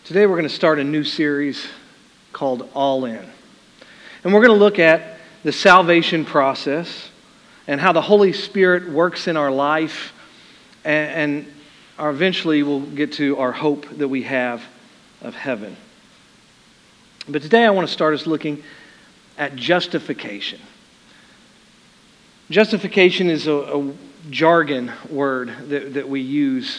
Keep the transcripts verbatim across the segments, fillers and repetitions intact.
Today we're going to start a new series called All In. And we're going to look at the salvation process and how the Holy Spirit works in our life, and, and our, eventually we'll get to our hope that we have of heaven. But today I want to start us looking at justification. Justification is a, a jargon word that, that we use.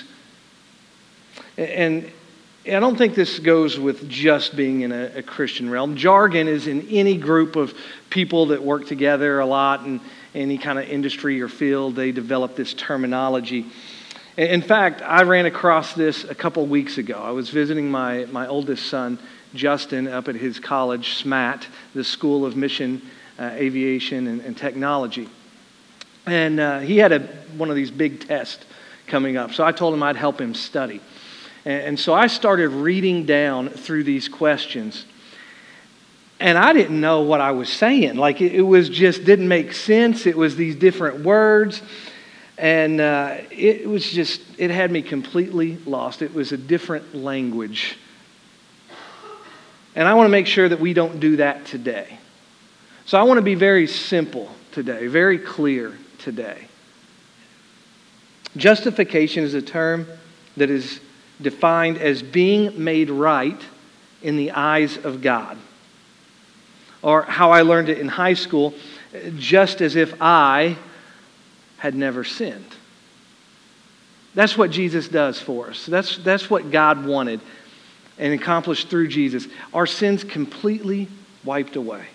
And I don't think this goes with just being in a, a Christian realm. Jargon is in any group of people that work together a lot in any kind of industry or field. They develop this terminology. In fact, I ran across this a couple weeks ago. I was visiting my, my oldest son, Justin, up at his college, SMAT, the School of Mission, uh, Aviation, and, and Technology. And uh, he had a, one of these big tests coming up. So I told him I'd help him study. And so I started reading down through these questions, and I didn't know what I was saying. Like, it was just didn't make sense. It was these different words, and uh, it was just, it had me completely lost. It was a different language. And I want to make sure that we don't do that today. So I want to be very simple today, very clear today. Justification is a term that is defined as being made right in the eyes of God. Or how I learned it in high school, just as if I had never sinned. That's what Jesus does for us. That's, that's what God wanted and accomplished through Jesus. Our sins completely wiped away.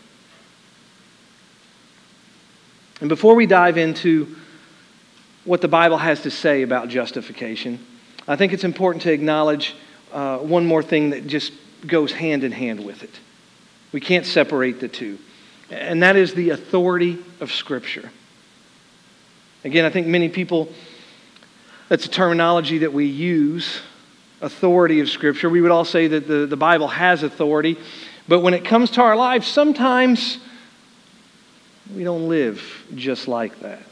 And before we dive into what the Bible has to say about justification, I think it's important to acknowledge uh, one more thing that just goes hand in hand with it. We can't separate the two. And that is the authority of Scripture. Again, I think many people, that's a terminology that we use, authority of Scripture. We would all say that the, the Bible has authority. But when it comes to our lives, sometimes we don't live just like that.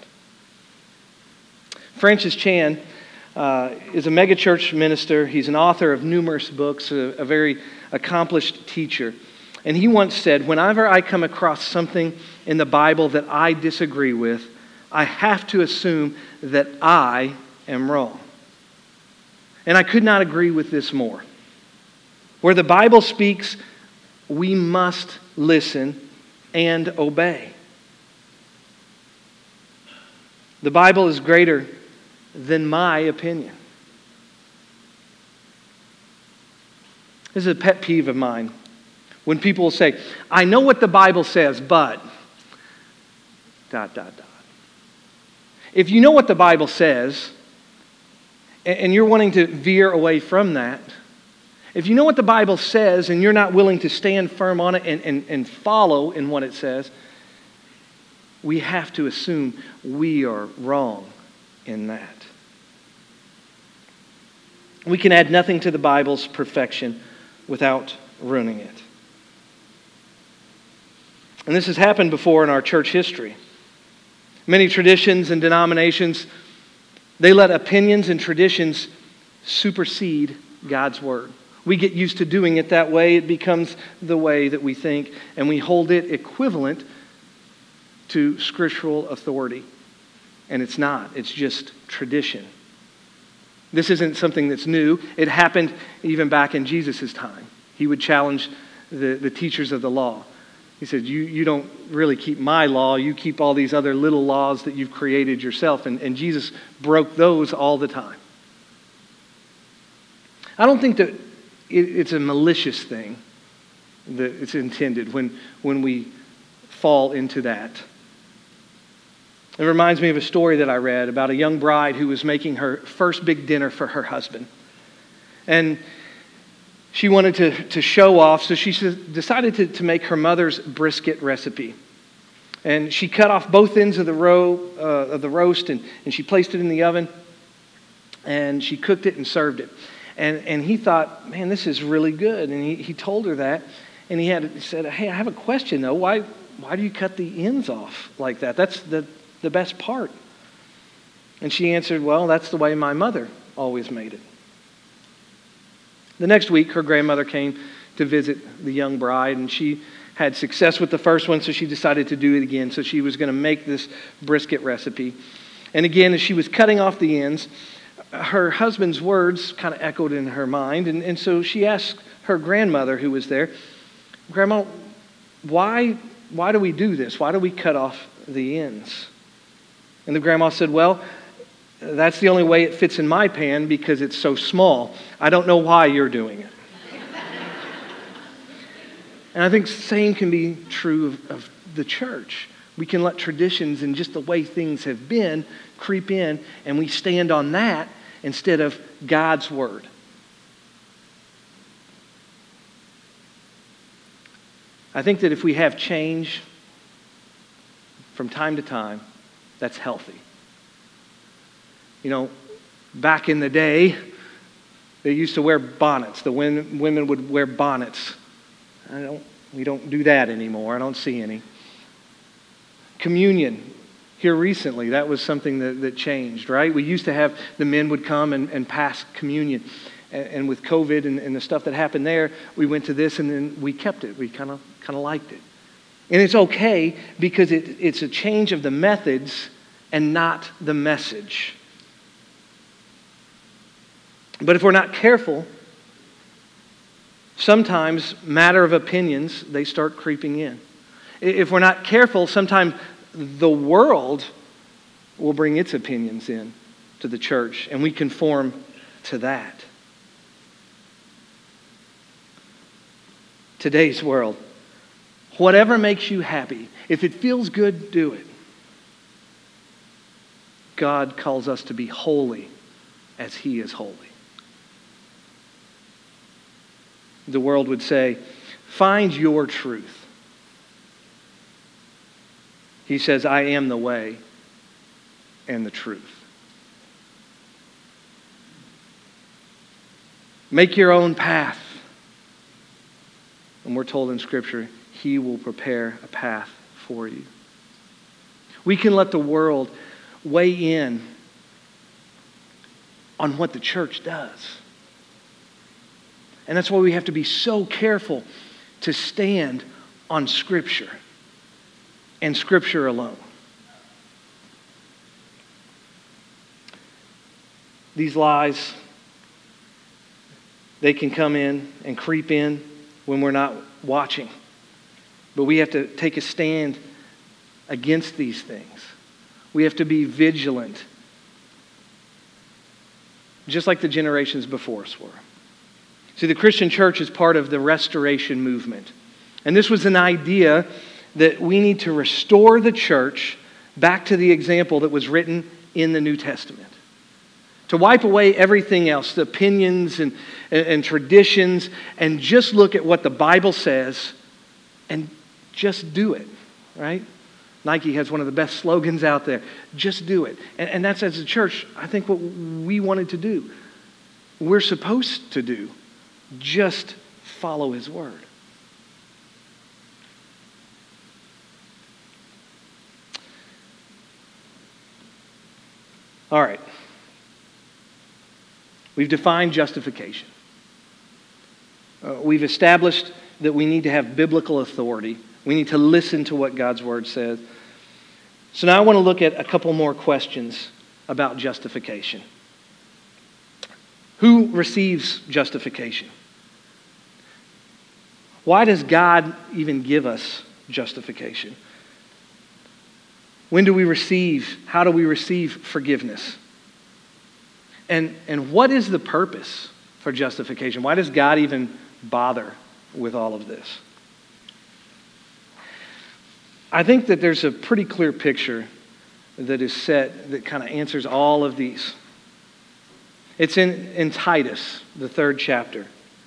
Francis Chan Uh, is a megachurch minister. He's an author of numerous books, a, a very accomplished teacher. And he once said, whenever I come across something in the Bible that I disagree with, I have to assume that I am wrong. And I could not agree with this more. Where the Bible speaks, we must listen and obey. The Bible is greater than my opinion. This is a pet peeve of mine. When people say, I know what the Bible says, but... dot, dot, dot. If you know what the Bible says, and you're wanting to veer away from that, if you know what the Bible says and you're not willing to stand firm on it and, and, and follow in what it says, we have to assume we are wrong in that. We can add nothing to the Bible's perfection without ruining it. And this has happened before in our church history. Many traditions and denominations, they let opinions and traditions supersede God's Word. We get used to doing it that way. It becomes the way that we think, and we hold it equivalent to scriptural authority. And it's not. It's just tradition. This isn't something that's new. It happened even back in Jesus' time. He would challenge the, the teachers of the law. He said, you, you don't really keep my law. You keep all these other little laws that you've created yourself. And, and Jesus broke those all the time. I don't think that it, it's a malicious thing that it's intended when, when we fall into that. It reminds me of a story that I read about a young bride who was making her first big dinner for her husband. And she wanted to, to show off, so she decided to, to make her mother's brisket recipe. And she cut off both ends of the row uh, of the roast, and, and she placed it in the oven, and she cooked it and served it. And, and he thought, man, this is really good. And he, he told her that, and he had he said, hey, I have a question, though. Why, why do you cut the ends off like that? That's the... the best part. And she answered, well, that's the way my mother always made it. The next week, her grandmother came to visit the young bride, and she had success with the first one, so she decided to do it again. So she was going to make this brisket recipe. And again, as she was cutting off the ends, her husband's words kind of echoed in her mind. And, and so she asked her grandmother, who was there, "Grandma, why, why do we do this? Why do we cut off the ends?" And the grandma said, "Well, that's the only way it fits in my pan because it's so small. I don't know why you're doing it." And I think the same can be true of, of the church. We can let traditions and just the way things have been creep in, and we stand on that instead of God's word. I think that if we have change from time to time, that's healthy. You know, back in the day, they used to wear bonnets. The women, women would wear bonnets. I don't, we don't do that anymore. I don't see any. Communion. Here recently, that was something that, that changed, right? We used to have the men would come and, and pass communion. And, and with COVID and, and the stuff that happened there, we went to this and then we kept it. We kind of kind of liked it. And it's okay because it, it's a change of the methods and not the message. But if we're not careful, sometimes matter of opinions, they start creeping in. If we're not careful, sometimes the world will bring its opinions in to the church, and we conform to that. Today's world, whatever makes you happy, if it feels good, do it. God calls us to be holy as He is holy. The world would say, find your truth. He says, I am the way and the truth. Make your own path. And we're told in Scripture, He will prepare a path for you. We can let the world weigh in on what the church does. And that's why we have to be so careful to stand on Scripture and Scripture alone. These lies, they can come in and creep in when we're not watching. But we have to take a stand against these things. We have to be vigilant, just like the generations before us were. See, the Christian church is part of the restoration movement. And this was an idea that we need to restore the church back to the example that was written in the New Testament. To wipe away everything else, the opinions and, and, and traditions, and just look at what the Bible says and just do it, right? Nike has one of the best slogans out there. Just do it. And, and that's, as a church, I think what we wanted to do. We're supposed to do. Just follow His word. All right. We've defined justification. Uh, we've established that we need to have biblical authority. We need to listen to what God's word says. So now I want to look at a couple more questions about justification. Who receives justification? Why does God even give us justification? When do we receive, how do we receive forgiveness? And, and what is the purpose for justification? Why does God even bother with all of this? I think that there's a pretty clear picture that is set that kind of answers all of these. It's in, in Titus, the third chapter.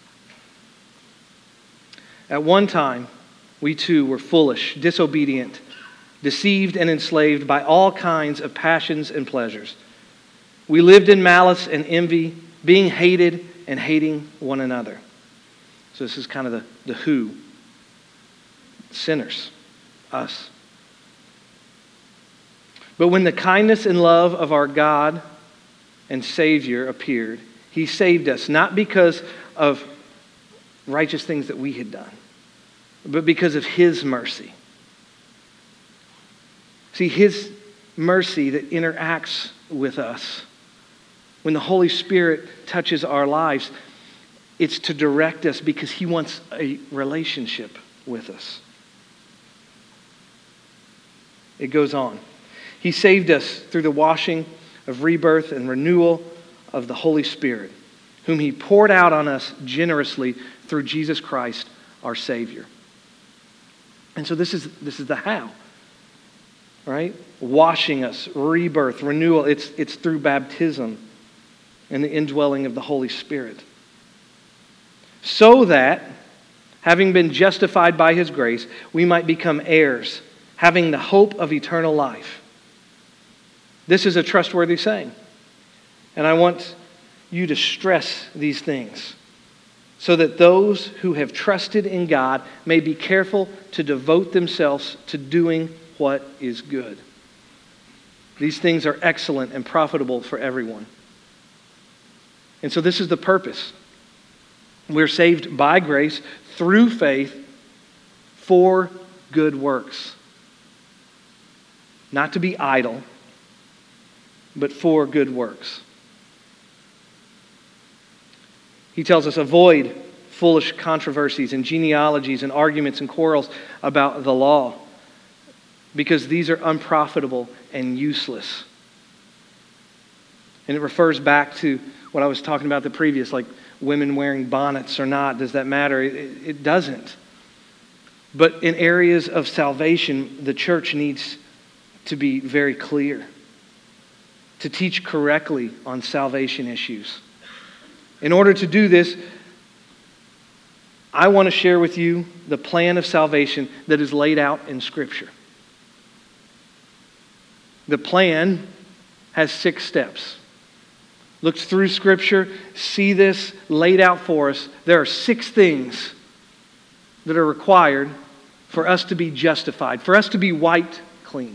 At one time, we too were foolish, disobedient, deceived and enslaved by all kinds of passions and pleasures. We lived in malice and envy, being hated and hating one another. So this is kind of the, the who. Sinners, us. But when the kindness and love of our God and Savior appeared, He saved us, not because of righteous things that we had done, but because of His mercy. See, His mercy that interacts with us, when the Holy Spirit touches our lives, it's to direct us because He wants a relationship with us. It goes on. He saved us through the washing of rebirth and renewal of the Holy Spirit, whom He poured out on us generously through Jesus Christ, our Savior. And so this is this is the how, right? Washing us, rebirth, renewal. It's, it's through baptism and the indwelling of the Holy Spirit. So that, having been justified by His grace, we might become heirs, having the hope of eternal life. This is a trustworthy saying. And I want you to stress these things so that those who have trusted in God may be careful to devote themselves to doing what is good. These things are excellent and profitable for everyone. And so this is the purpose. We're saved by grace through faith for good works. Not to be idle, but for good works. He tells us, avoid foolish controversies and genealogies and arguments and quarrels about the law, because these are unprofitable and useless. And it refers back to what I was talking about the previous, like women wearing bonnets or not. Does that matter? It, it doesn't. But in areas of salvation, the church needs to be very clear, to teach correctly on salvation issues. In order to do this, I want to share with you the plan of salvation that is laid out in Scripture. The plan has six steps. Look through Scripture, see this laid out for us. There are six things that are required for us to be justified, for us to be wiped clean.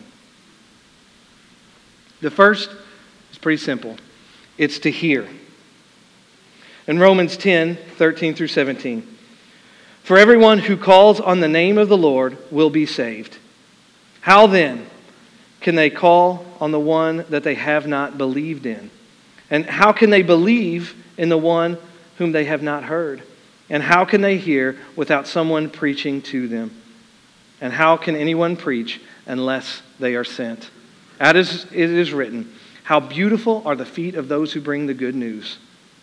The first is pretty simple. It's to hear. In Romans ten, thirteen through seventeen, for everyone who calls on the name of the Lord will be saved. How then can they call on the one that they have not believed in? And how can they believe in the one whom they have not heard? And how can they hear without someone preaching to them? And how can anyone preach unless they are sent? As it is written, how beautiful are the feet of those who bring the good news.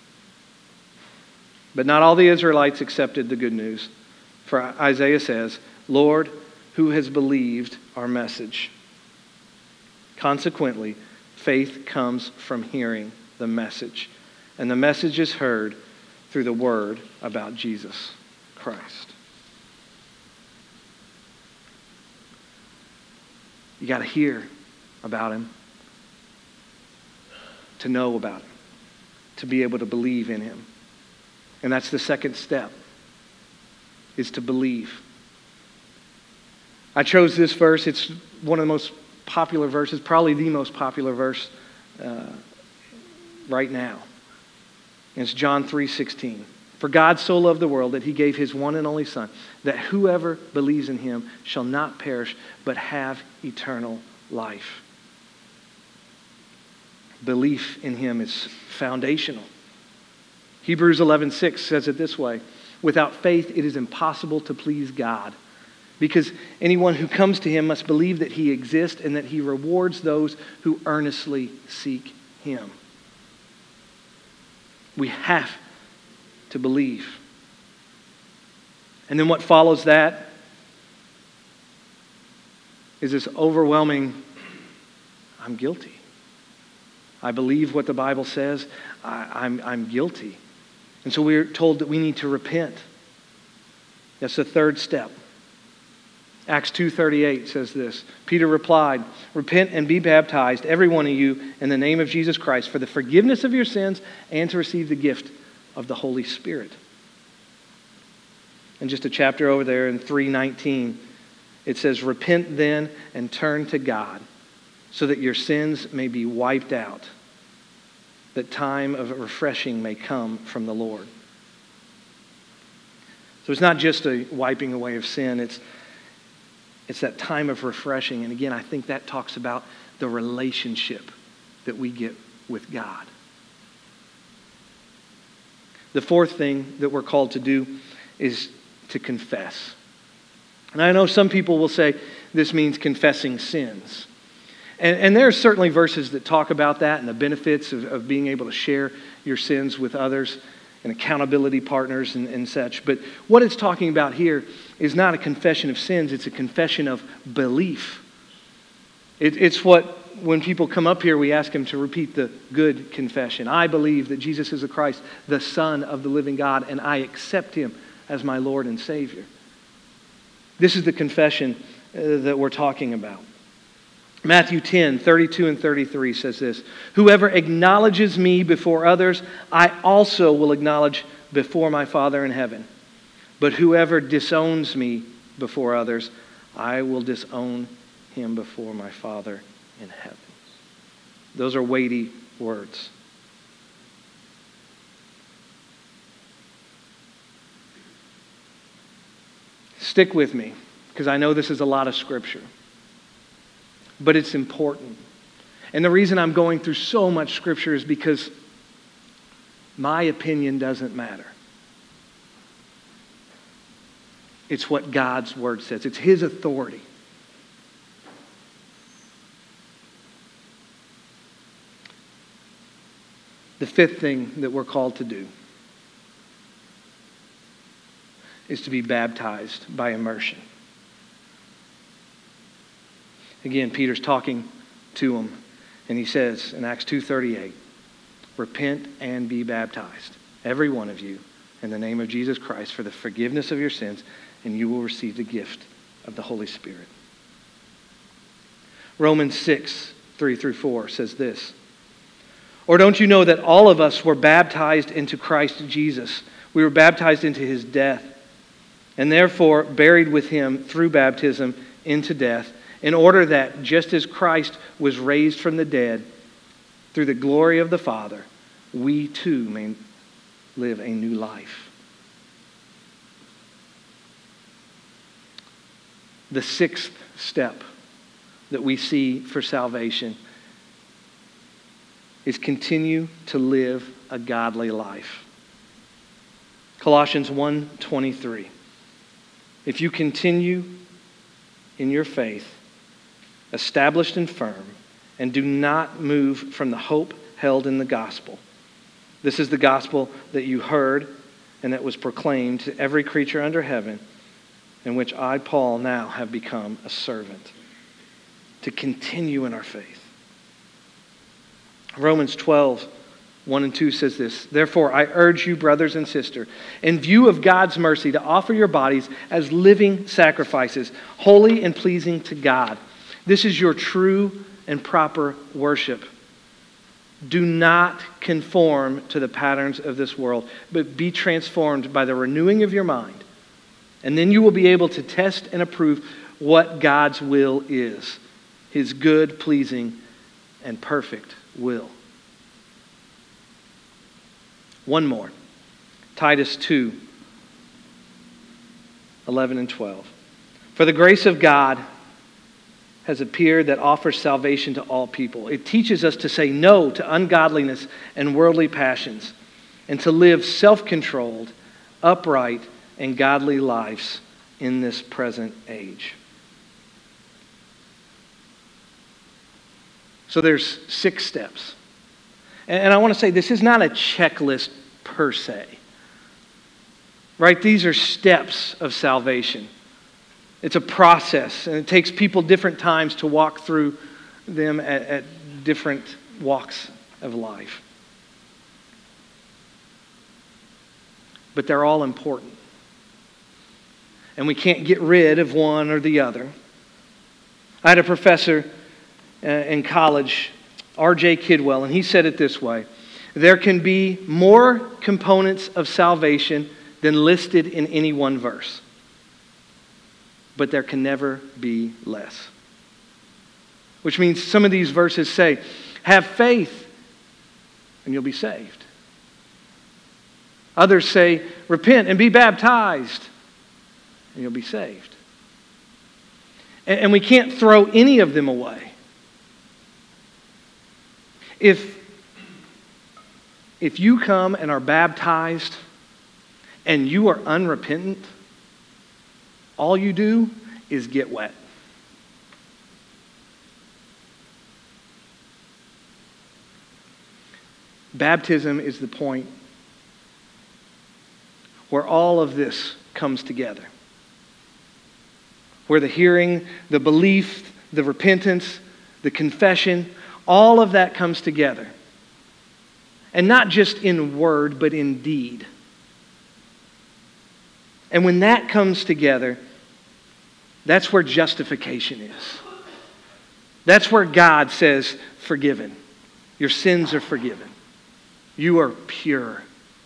But not all the Israelites accepted the good news. For Isaiah says, Lord, who has believed our message? Consequently, faith comes from hearing the message. And the message is heard through the word about Jesus Christ. You got to hear about Him, to know about Him, to be able to believe in Him. And that's the second step, is to believe. I chose this verse. It's one of the most popular verses, probably the most popular verse uh, right now. And it's John three sixteen. For God so loved the world that He gave His one and only Son, that whoever believes in Him shall not perish, but have eternal life. Belief in Him is foundational. Hebrews eleven six says it this way, without faith it is impossible to please God, because anyone who comes to Him must believe that He exists and that He rewards those who earnestly seek Him. We have to believe. And then what follows that is this overwhelming, I'm guilty. I believe what the Bible says. I, I'm, I'm guilty. And so we're told that we need to repent. That's the third step. Acts two thirty-eight says this. Peter replied, repent and be baptized, every one of you, in the name of Jesus Christ, for the forgiveness of your sins and to receive the gift of the Holy Spirit. And just a chapter over there in three nineteen, it says, repent then and turn to God so that your sins may be wiped out, that time of refreshing may come from the Lord. So it's not just a wiping away of sin. It's, it's that time of refreshing. And again, I think that talks about the relationship that we get with God. The fourth thing that we're called to do is to confess. And I know some people will say this means confessing sins. And, and there are certainly verses that talk about that and the benefits of, of being able to share your sins with others and accountability partners and, and such. But what it's talking about here is not a confession of sins, it's a confession of belief. It, it's what, when people come up here, we ask them to repeat the good confession. I believe that Jesus is the Christ, the Son of the living God, and I accept him as my Lord and Savior. This is the confession uh, that we're talking about. Matthew ten, thirty-two and thirty-three says this, whoever acknowledges me before others, I also will acknowledge before my Father in heaven. But whoever disowns me before others, I will disown him before my Father in heaven. Those are weighty words. Stick with me, because I know this is a lot of scripture. But it's important. And the reason I'm going through so much scripture is because my opinion doesn't matter. It's what God's word says. It's his authority. The fifth thing that we're called to do is to be baptized by immersion. Again, Peter's talking to him, and he says in Acts two thirty-eight, repent and be baptized, every one of you, in the name of Jesus Christ for the forgiveness of your sins, and you will receive the gift of the Holy Spirit. Romans six, three through four says this, or don't you know that all of us were baptized into Christ Jesus? We were baptized into his death, and therefore buried with him through baptism into death, in order that, just as Christ was raised from the dead through the glory of the Father, we too may live a new life. The sixth step that we see for salvation is continue to live a godly life. Colossians one twenty-three. If you continue in your faith, established and firm, and do not move from the hope held in the gospel. This is the gospel that you heard and that was proclaimed to every creature under heaven, in which I, Paul, now have become a servant. To continue in our faith. Romans twelve, one and two says this, therefore I urge you, brothers and sisters, in view of God's mercy, to offer your bodies as living sacrifices, holy and pleasing to God. This is your true and proper worship. Do not conform to the patterns of this world, but be transformed by the renewing of your mind. And then you will be able to test and approve what God's will is, his good, pleasing, and perfect will. One more. Titus two, eleven and twelve. For the grace of God has appeared that offers salvation to all people. It teaches us to say no to ungodliness and worldly passions and to live self-controlled, upright, and godly lives in this present age. So there's six steps. And I want to say this is not a checklist per se. Right? These are steps of salvation. It's a process, and it takes people different times to walk through them at, at different walks of life. But they're all important. And we can't get rid of one or the other. I had a professor uh, in college, R J Kidwell, and he said it this way, there can be more components of salvation than listed in any one verse. But there can never be less. Which means some of these verses say, have faith and you'll be saved. Others say, repent and be baptized and you'll be saved. And, and we can't throw any of them away. If, if you come and are baptized and you are unrepentant, all you do is get wet. Baptism is the point where all of this comes together. Where the hearing, the belief, the repentance, the confession, all of that comes together. And not just in word, but in deed. And when that comes together, that's where justification is. That's where God says, forgiven. Your sins are forgiven. You are pure.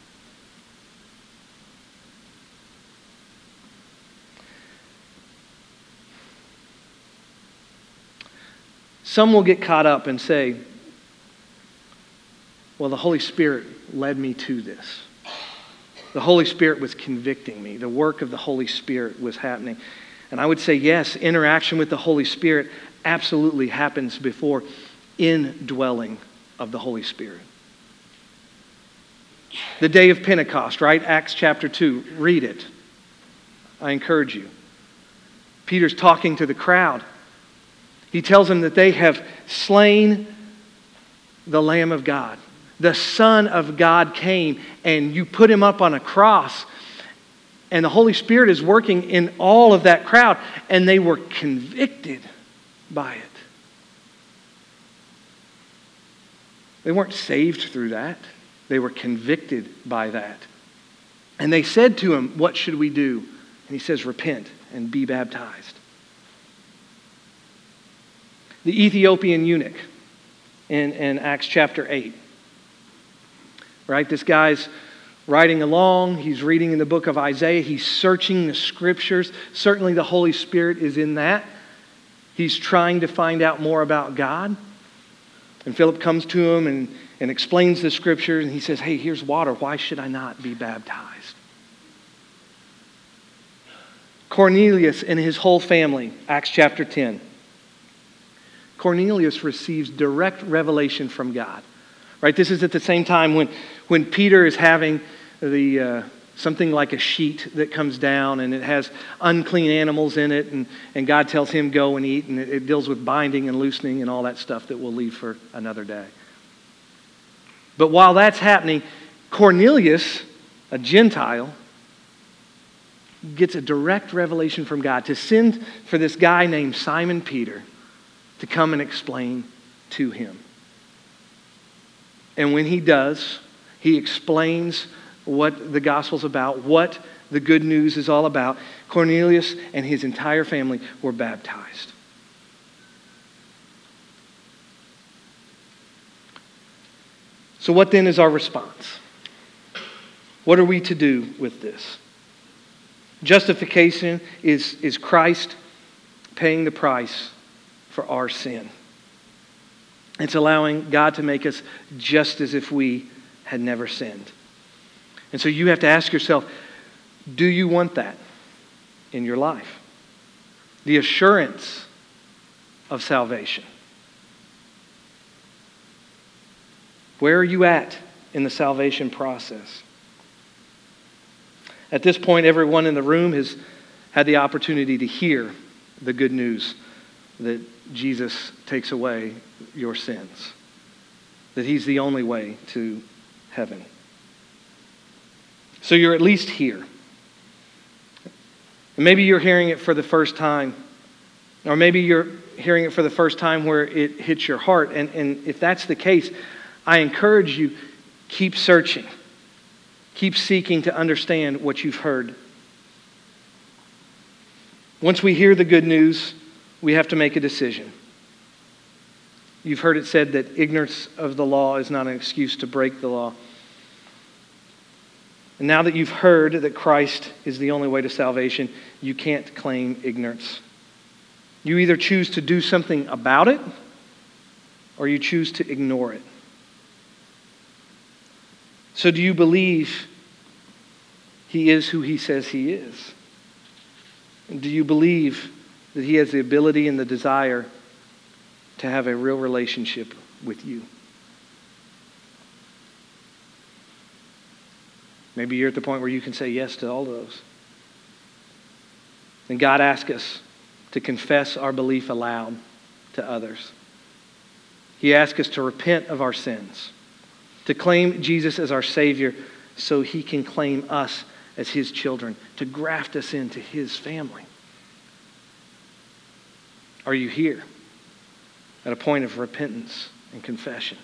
Some will get caught up and say, well, the Holy Spirit led me to this. The Holy Spirit was convicting me. The work of the Holy Spirit was happening. And I would say, yes, interaction with the Holy Spirit absolutely happens before indwelling of the Holy Spirit. The day of Pentecost, right? Acts chapter two. Read it. I encourage you. Peter's talking to the crowd. He tells them that they have slain the Lamb of God. The Son of God came and you put him up on a cross. And the Holy Spirit is working in all of that crowd. And they were convicted by it. They weren't saved through that. They were convicted by that. And they said to him, what should we do? And he says, repent and be baptized. The Ethiopian eunuch in, in Acts chapter eight. Right? This guy's riding along. He's reading in the book of Isaiah. He's searching the scriptures. Certainly the Holy Spirit is in that. He's trying to find out more about God. And Philip comes to him and, and explains the scriptures. And he says, hey, here's water. Why should I not be baptized? Cornelius and his whole family, Acts chapter ten. Cornelius receives direct revelation from God. Right? This is at the same time when, when Peter is having the uh, something like a sheet that comes down and it has unclean animals in it, and, and God tells him go and eat, and it, it deals with binding and loosening and all that stuff that we'll leave for another day. But while that's happening, Cornelius, a Gentile, gets a direct revelation from God to send for this guy named Simon Peter to come and explain to him. And when he does, he explains what the gospel's about, what the good news is all about. Cornelius and his entire family were baptized. So what then is our response? What are we to do with this? Justification is, is Christ paying the price for our sin. It's allowing God to make us just as if we had never sinned. And so you have to ask yourself, do you want that in your life? The assurance of salvation. Where are you at in the salvation process? At this point, everyone in the room has had the opportunity to hear the good news that Jesus takes away your sins. That he's the only way to heaven. So you're at least here. And maybe you're hearing it for the first time. Or maybe you're hearing it for the first time where it hits your heart. And, and if that's the case, I encourage you, keep searching. Keep seeking to understand what you've heard. Once we hear the good news, we have to make a decision. You've heard it said that ignorance of the law is not an excuse to break the law. And now that you've heard that Christ is the only way to salvation, you can't claim ignorance. You either choose to do something about it, or you choose to ignore it. So do you believe he is who he says he is? Do you believe that he has the ability and the desire to have a real relationship with you? Maybe you're at the point where you can say yes to all of those. And God asks us to confess our belief aloud to others. He asks us to repent of our sins, to claim Jesus as our Savior so he can claim us as his children, to graft us into his family. Are you here at a point of repentance and confession?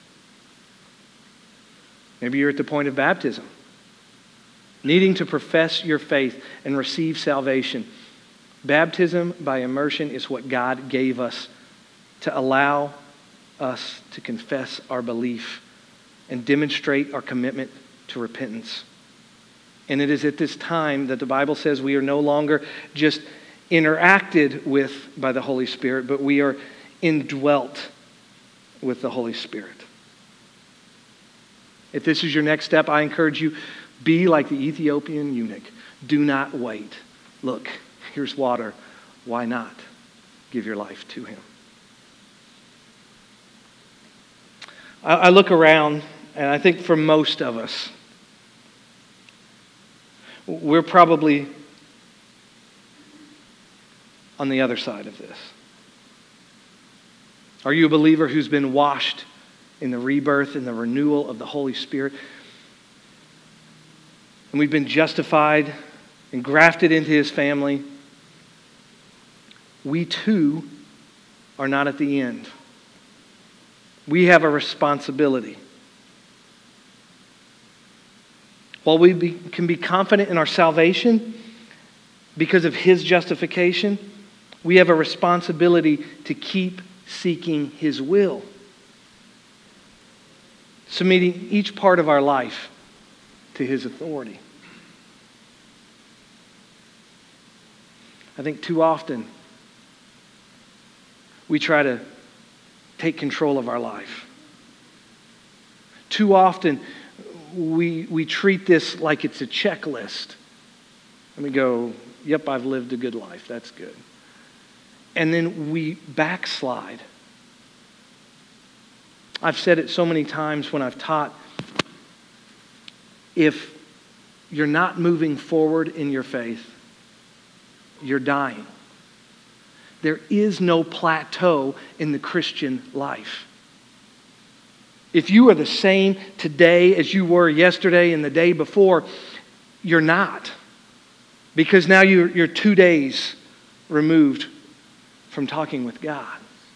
Maybe you're at the point of baptism, needing to profess your faith and receive salvation. Baptism by immersion is what God gave us to allow us to confess our belief and demonstrate our commitment to repentance. And it is at this time that the Bible says we are no longer just interacted with by the Holy Spirit, but we are indwelt with the Holy Spirit. If this is your next step, I encourage you, be like the Ethiopian eunuch. Do not wait. Look, here's water. Why not give your life to him? I, I look around, and I think for most of us, we're probably on the other side of this. Are you a believer who's been washed in the rebirth and the renewal of the Holy Spirit? And we've been justified and grafted into his family. We too are not at the end. We have a responsibility. While we be, can be confident in our salvation because of his justification, we have a responsibility to keep seeking his will. Submitting each part of our life to his authority. I think too often we try to take control of our life. Too often we, we treat this like it's a checklist. And we go, yep, I've lived a good life. That's good. And then we backslide. I've said it so many times when I've taught, if you're not moving forward in your faith, you're dying. There is no plateau in the Christian life. If you are the same today as you were yesterday and the day before, you're not. Because now you're, you're two days removed from talking with God.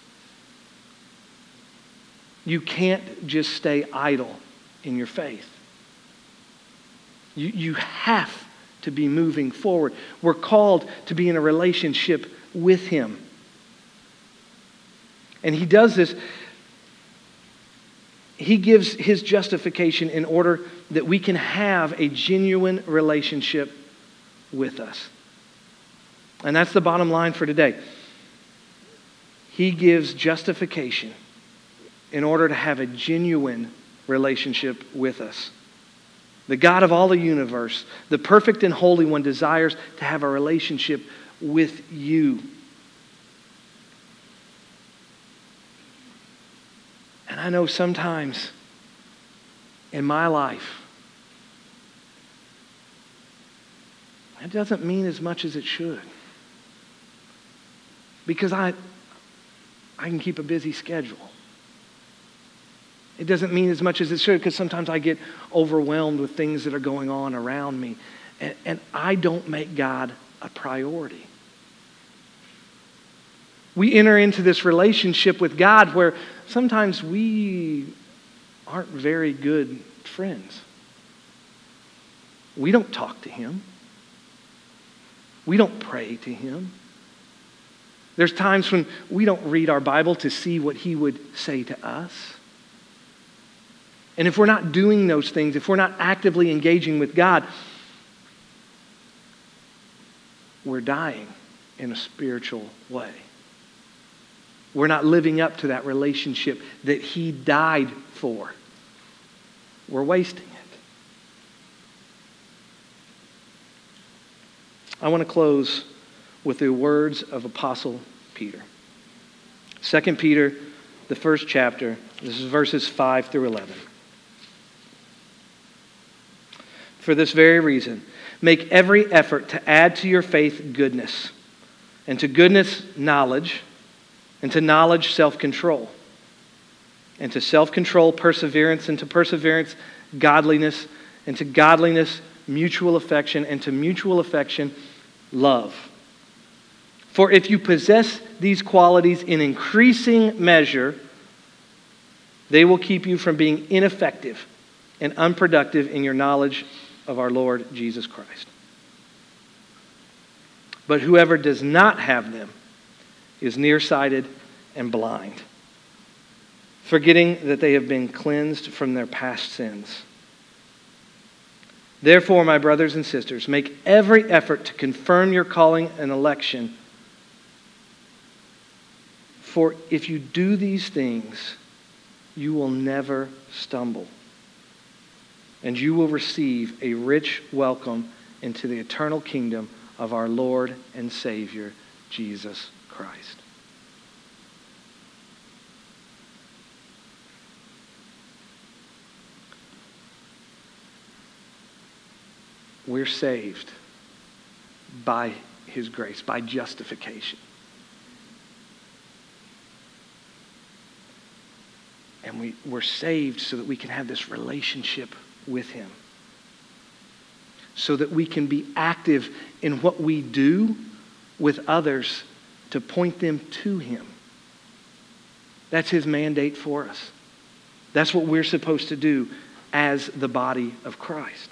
You can't just stay idle in your faith. You, you have to be moving forward. We're called to be in a relationship with him. And he does this. He gives his justification in order that we can have a genuine relationship with us. And that's the bottom line for today. He gives justification in order to have a genuine relationship with us. The God of all the universe, the perfect and holy one, desires to have a relationship with you. And I know sometimes in my life, it doesn't mean as much as it should. Because I, I can keep a busy schedule. It doesn't mean as much as it should because sometimes I get overwhelmed with things that are going on around me. And, and I don't make God a priority. We enter into this relationship with God where sometimes we aren't very good friends. We don't talk to him. We don't pray to him. There's times when we don't read our Bible to see what he would say to us. And if we're not doing those things, if we're not actively engaging with God, we're dying in a spiritual way. We're not living up to that relationship that he died for. We're wasting it. I want to close with the words of Apostle Peter. Second Peter, the first chapter, this is verses five through eleven. For this very reason, make every effort to add to your faith goodness, and to goodness knowledge, and to knowledge self-control, and to self-control perseverance, and to perseverance godliness, and to godliness mutual affection, and to mutual affection love. For if you possess these qualities in increasing measure, they will keep you from being ineffective and unproductive in your knowledge of our Lord Jesus Christ. But whoever does not have them is nearsighted and blind, forgetting that they have been cleansed from their past sins. Therefore, my brothers and sisters, make every effort to confirm your calling and election. For if you do these things, you will never stumble, and you will receive a rich welcome into the eternal kingdom of our Lord and Savior, Jesus Christ. We're saved by His grace, by justification. And we, we're saved so that we can have this relationship with Him. So that we can be active in what we do with others to point them to Him. That's His mandate for us. That's what we're supposed to do as the body of Christ.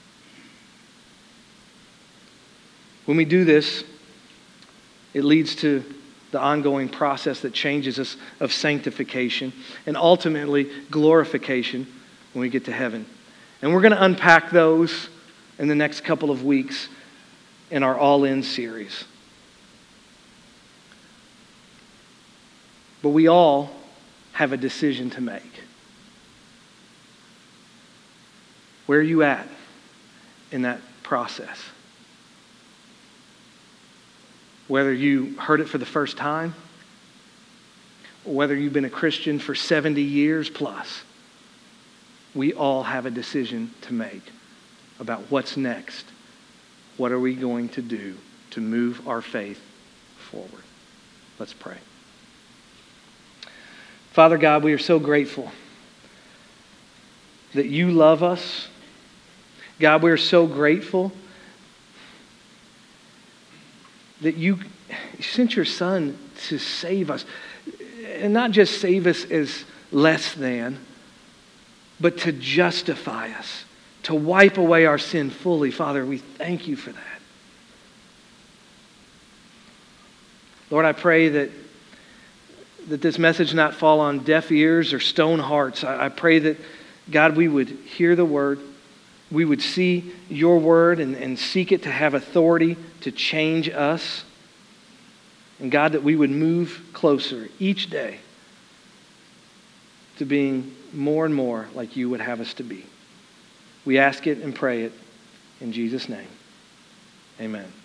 When we do this, it leads to the ongoing process that changes us of sanctification and ultimately glorification when we get to heaven. And we're going to unpack those in the next couple of weeks in our All In series. But we all have a decision to make. Where are you at in that process? Whether you heard it for the first time, or whether you've been a Christian for seventy years plus, we all have a decision to make about what's next. What are we going to do to move our faith forward? Let's pray. Father God, we are so grateful that you love us. God, we are so grateful that you sent your Son to save us. And not just save us as less than, but to justify us, to wipe away our sin fully. Father, we thank you for that. Lord, I pray that, that this message not fall on deaf ears or stone hearts. I, I pray that, God, we would hear the word, we would see your word and, and seek it to have authority to change us. And God, that we would move closer each day to being more and more like you would have us to be. We ask it and pray it in Jesus' name. Amen.